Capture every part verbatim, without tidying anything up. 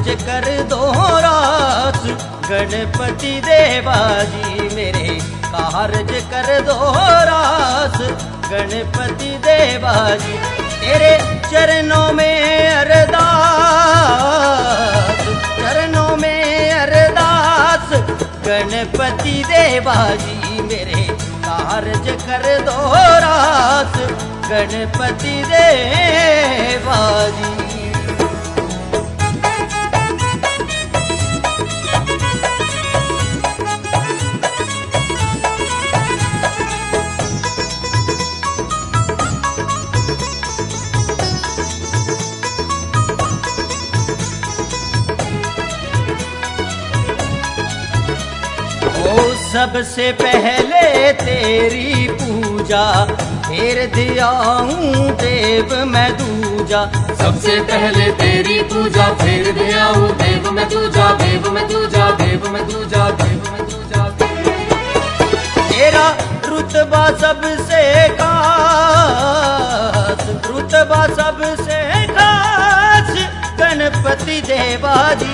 कारज कर दो रास गणपति देवा जी मेरे कारज कर दो रास गणपति देवा जी। तेरे चरणों में अरदास चरणों में अरदास गणपति देवा जी मेरे कारज कर दो रास गणपति देवा जी। सबसे पहले तेरी पूजा फेर दियाऊं देव मैं दूजा। सबसे पहले तेरी पूजा फेर दियाऊं देव मैं दूजा देव मैं दूजा देव मैं दूजा देव मैं दूजा। तेरा रुतबा सबसे खास रुतबा सबसे खास गणपति देवा जी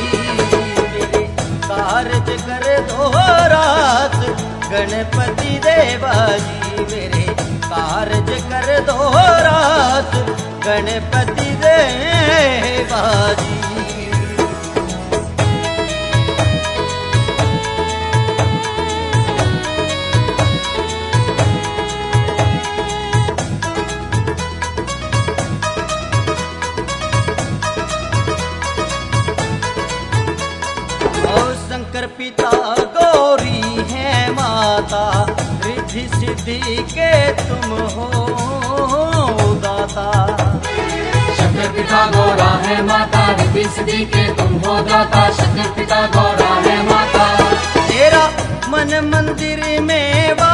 कारज कर दो रास गणपति देवा जी मेरे कारज कर दो रास गणपति देवा जी। शंकर पिता गौरी है माता रिद्धि सिद्धि के तुम हो दाता। शंकर पिता गौरा है माता रिद्धि सिद्धि के तुम हो दाता। शंकर पिता गौरा है माता। तेरा मन मंदिर में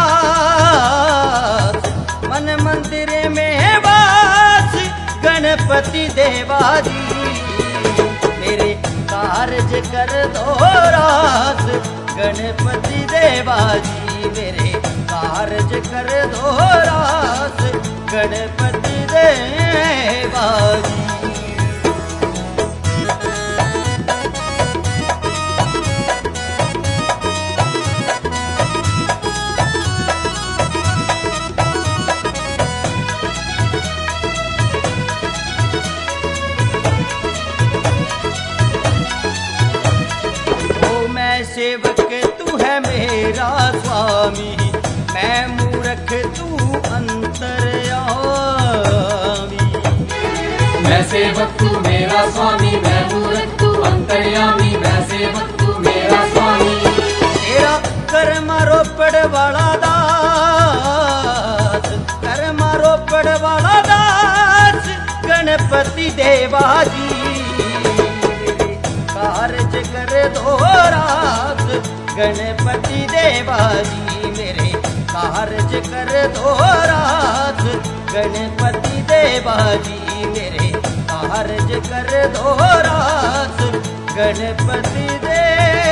वास मन मंदिर में वास गणपति देवा जी मेरे कारज कर दो रास गणपति देवा जी मेरे कारज कर दो रास गणपति देवा जी। सेवक तू है मेरा स्वामी मैं मूर्ख तू अंतर्यामी। मैं सेवक तू मेरा स्वामी मैं मूर्ख तू अंतर्यामी। मैं सेवक तू मेरा स्वामी। तेरा कर्म रोपड़ वाला दास कर्म रोपड़ वाला दास गणपति देवा जी कारज कर दो रास गणपति देवा जी मेरे कारज कर दो रास गणपति देवा जी मेरे कारज कर दो रास गणपति देवा।